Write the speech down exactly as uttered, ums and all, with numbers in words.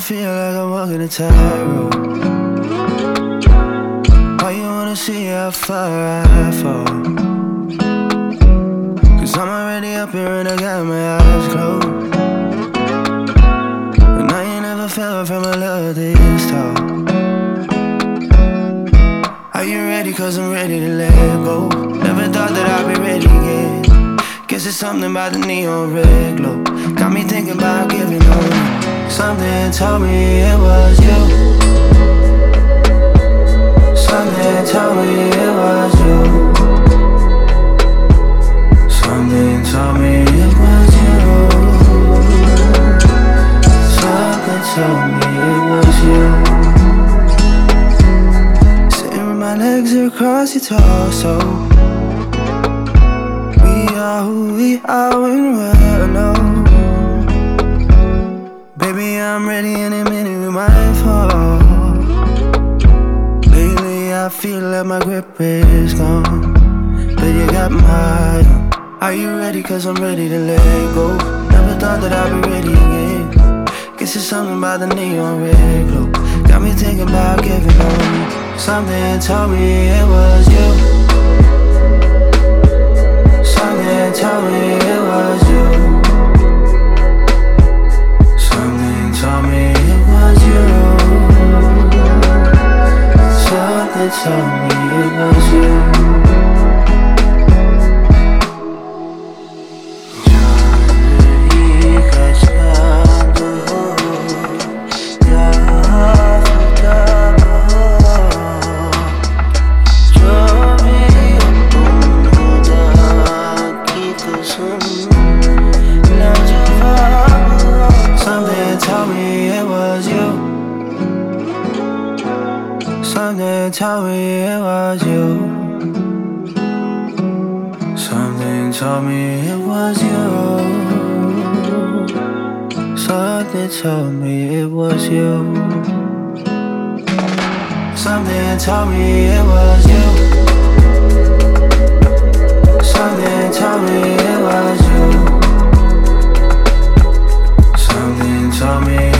feel like I'm walking a tightrope. Why you wanna see how far I fall? Cause I'm already up here and I got my eyes closed. And I ain't never felt from a love this tall. Are you ready? Cause I'm ready to let go. Never thought that I'd be ready again. Guess it's something about the neon red glow. Got me thinking about giving up. Something told me it was you. Something told me it was you. Something told me it was you. Something told me it was you. Sitting with my legs across your torso. We are who we are when we're alone. Baby, I'm ready any minute we might fall. Lately I feel like my grip is gone, but you got my heart on. Are you ready? Cause I'm ready to let go. Never thought that I'd be ready again. Guess it's something about the neon red glow. Got me thinking about giving up. Something told me it was you. Something told me it was you. Something told me it was you. Something told me it was you. Something told me it was you. Something told me it was you. Something told me it was you. Something told me it was you. Something told me it was you. Something told me